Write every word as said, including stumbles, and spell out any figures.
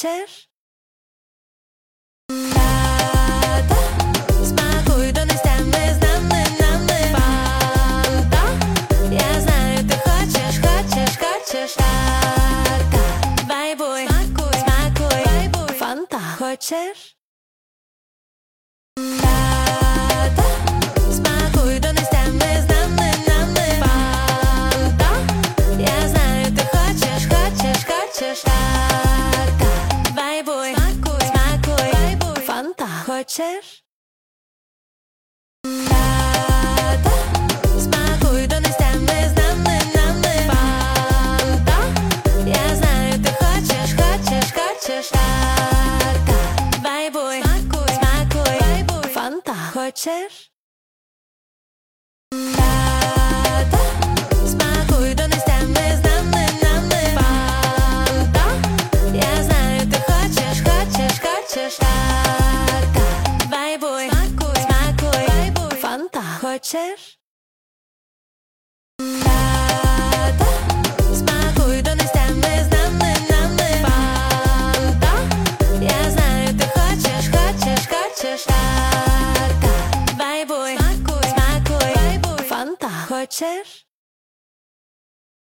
Хочеш? Тата, смакуй, донестями з нами, нами. Фанта, я знаю, ти хочеш, хочеш, хочеш. Тата, вайбуй, смакуй, смакуй, вайбуй. Фанта, хочеш? Тата, смакуй, донестями з нами, нами. Фанта, я знаю, ти хочеш, хочеш, хочеш. Тата, вайбуй, смакуй, смакуй, вайбуй. Фанта, хочеш? Тата, смакуй, донестями з нами, нами. Фанта, я знаю, ти хочеш, хочеш, хочеш. Тата, вайбуй, смакуй, смакуй, вайбуй. Фанта, хочеш? Тата, смакуй, донестями з нами, нами. Фанта, я знаю, ти хочеш, хочеш, хочеш. Тата, вайбуй, смакуй, смакуй, вайбуй. Фанта, хочеш? Тата, смакуй, донестями з нами, нами. Фанта, я знаю, ти хочеш, хочеш, хочеш. Тата, вайбуй, смакуй, смакуй, вайбуй. Фанта, хочеш?